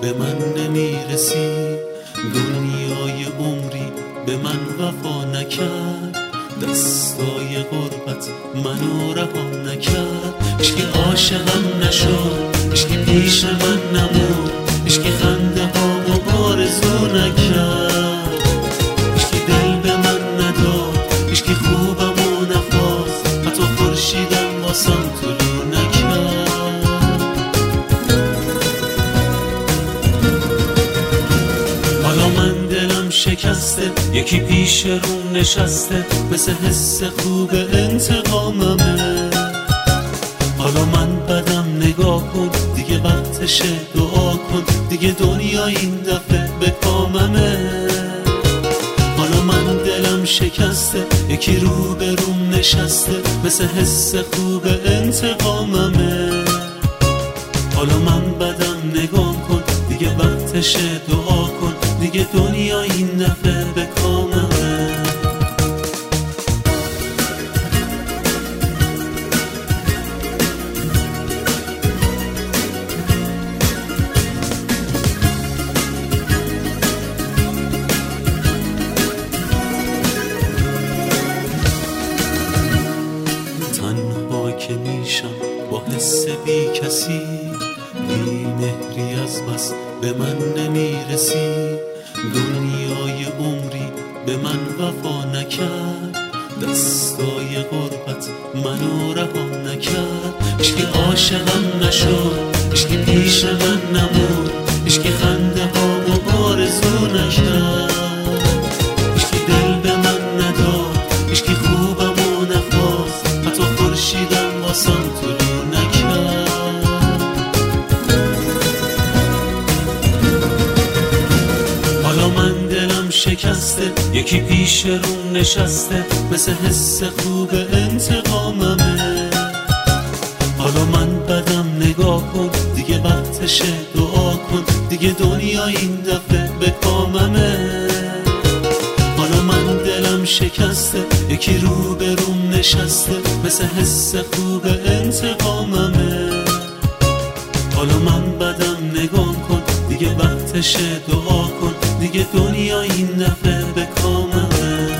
به من نمیرسی، دنیای عمری به من وفا نکرد، دستای غربت منو رها نکرد. عشقی عاشقم نشد، عشقی پیش من نمود، عشقی خنده ها و آرزو نکرد، عشقی دل به من نداد، عشقی خوبم و نخواست، حتی خورشیدم واسم طلوع نکرد. حالا من دلم شکسته، یکی پیش روم نشسته، مثل حس خوب انتقاممه. حالا من بدم نگاه کن، دیگه وقتشه دعا کن، دیگه دنیا این دفعه به کاممه. حالا من دلم شکسته، یکی رو به روم نشسته، مثل حس خوب انتقاممه. حالا من بدم نگاه کن، دیگه وقتشه دعا کن، دیگه دنیا این دفعه به کاممه. تنها که میشم با حس بی کسی، بی مهری از بس به من نمیرسی، دنیای عمری به من وفا نکرد، دستای غربت منو رها نکرد. عشقی عاشقم نشد، عشقی پیش من نمود، عشقی خنده ها و آرزو نکرد، عشقی دل به من نداد، عشقی خوبم و نخواست، حتی خورشیدم واسم طلوع نکرد. حالا من دلم شکسته، یکی پیش روم نشسته، مثل حس خوب انتقاممه. حالا من بدم نگاه کن، دیگه وقتشه دعا کن، دیگه دنیا این دفعه به کاممه. حالا من دلم شکسته، یکی رو به روم نشسته، مثل حس خوب انتقاممه. حالا من بدم نگاه کن، دیگه وقتشه دعا کن، دیگه دنیا این دفعه به کاممه.